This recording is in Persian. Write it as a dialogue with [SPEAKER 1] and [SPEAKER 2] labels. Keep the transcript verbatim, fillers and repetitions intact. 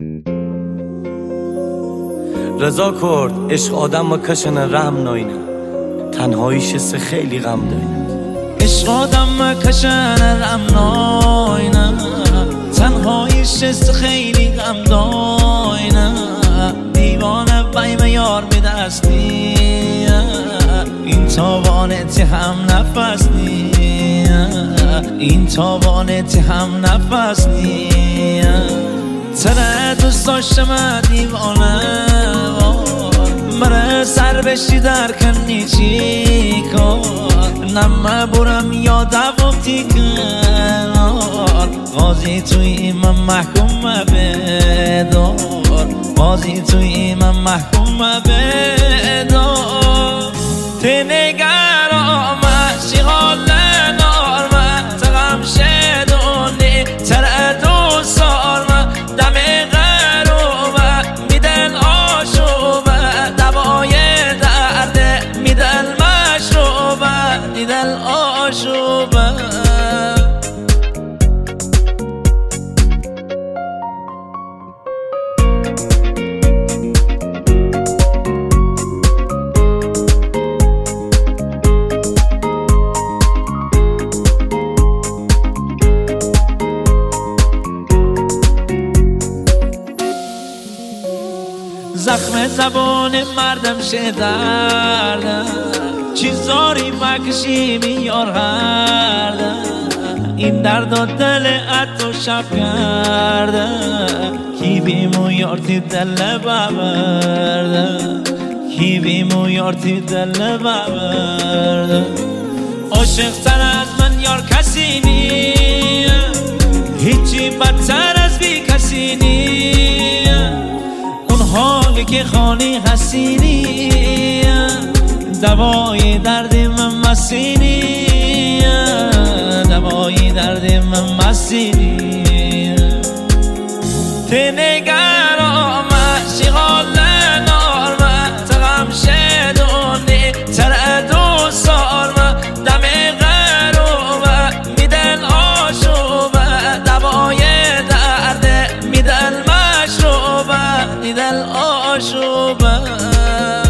[SPEAKER 1] رضا کرد عشق آدم و کشن رحم ناینه تنهاییش سه خیلی غم داینه
[SPEAKER 2] عشق آدم و کشن رحم ناینه تنهاییش سه خیلی غم داینه دیوانه بایم یار به دستی این تاوانتی هم نفس نی این تاوانتی هم نفس نی تره دوست داشته من دیوانه مره سر بشی در کنی چی کن نمه برم یا دوابتی کنار قاضی توی من محکوم بدار قاضی توی من محکوم بدار تی نگرامه چی حال نارمه تغم شدونی تره دوست دارمه دم غروبه میدل آشوبه دوای درده میدل مشروبه میدل آشوبه زخم زبان مردم شه دردم چیزاری مکشی بیار هردم این درد و دل اتو شب کردم کی بیمو یارتی دل ببردم کی بیمو یارتی دل ببردم عاشق تر از من یار کسی نیم هیچی بدتر از بی کسی نیم حالی که خالی حسینی دوای درد من مسینی دوای درد من مسینی تی نگرامه چی حال نارمه تغم شدونی تره دوست دارمه دم غروبه میدل آشوبه دوای درد میدل مشروبه میدل آشوبه